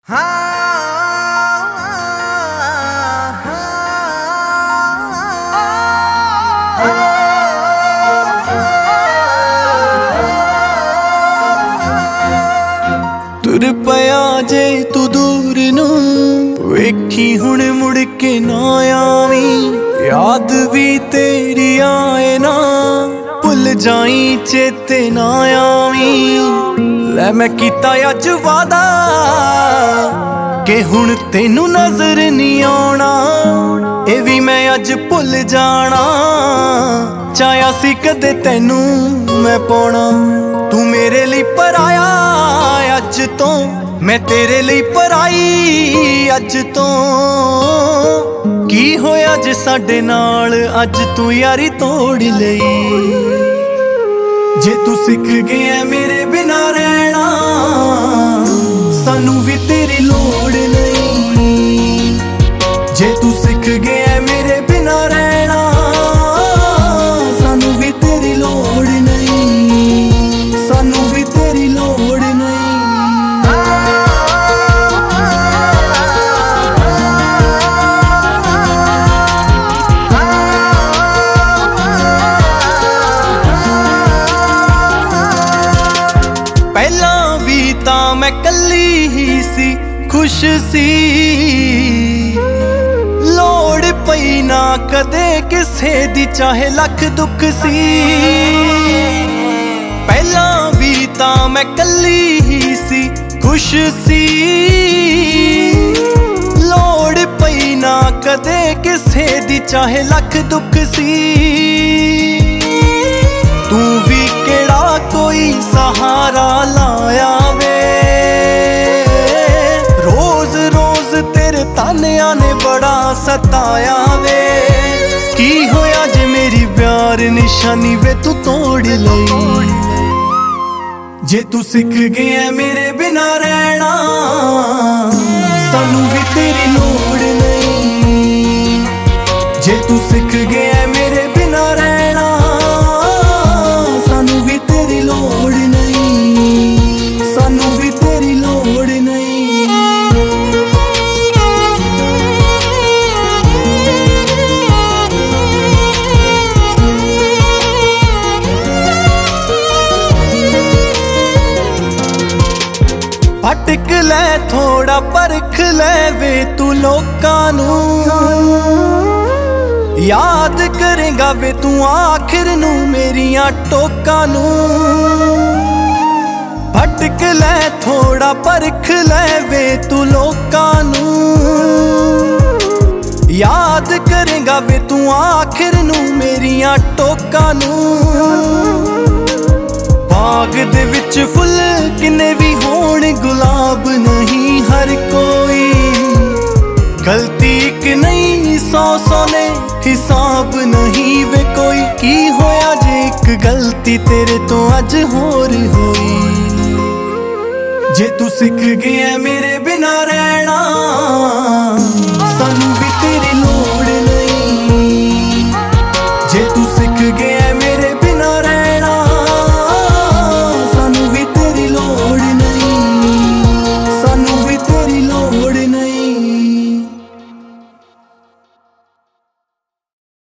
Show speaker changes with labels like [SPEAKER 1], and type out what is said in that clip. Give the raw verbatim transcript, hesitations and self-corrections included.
[SPEAKER 1] तुर पया जे तू दूर नू वेखी हुण मुड़ के ना आवी, याद भी तेरी आए ना भुल जाई चेते ना आवी। लै मैं कीता अज वादा के हुण तेनू नजर नहीं आउणा, ए भी मैं अज भुल जाना। चाया सी कदे तेनू मैं पाउणा, तू मेरे लिए पराया अज तो, मैं तेरे लिए पराई अज तो। की होया जे साडे नाल अज तू यारी तोड़ लई। जे तू सिख गया मेरे बिना रहना, सानू भी तेरी लोड़ नहीं। जे तू सिख गया मेरे बिना रहना, सानू भी तेरी लोड़ नहीं, सानू भी तेरी लोड़ नहीं। पहला भी तां मैं कल्ली ही सी, खुश सी, लोड़ पई ना कदे किसे दी चाहे लख दुख सी। पहला भी तां मैं कल्ली ही सी, खुश सी, लोड़ पई ना कदे किसे दी चाहे लख दुख सी। तू भी केड़ा कोई सहारा लाया वे, रोज रोज तेरे तानिया ने बड़ा सताया वे। की होया जे मेरी प्यार निशानी वे तू तोड़ लई। जे तू सिख गया मेरे बिना रहना, सानू भी तेरी लोड़ नहीं। जे तू सिख गया मेरे बिना रहना, सानू भी तेरी लोड़ नहीं, सानू भी तेरी लोड़ नहीं। भटक ले थोड़ा परख ले वे तू लोकां नू, याद करेगा वे तू आखिर नू मेरिया टोकां नू। भटक ले थोड़ा परख ले वे तू लोकां नू, याद करेगा वे तू आखिर नू मेरिया टोकां नू। बाग दे विच फुल किन्ने भी होण गुलाब नहीं हर कोई, गलती एक नहीं सौ सौ ने हिसाब नहीं वे कोई। की होया जे एक गलती तेरे तो अज होर होई। जे तू सिख गया मेरे बिना रहना, सानू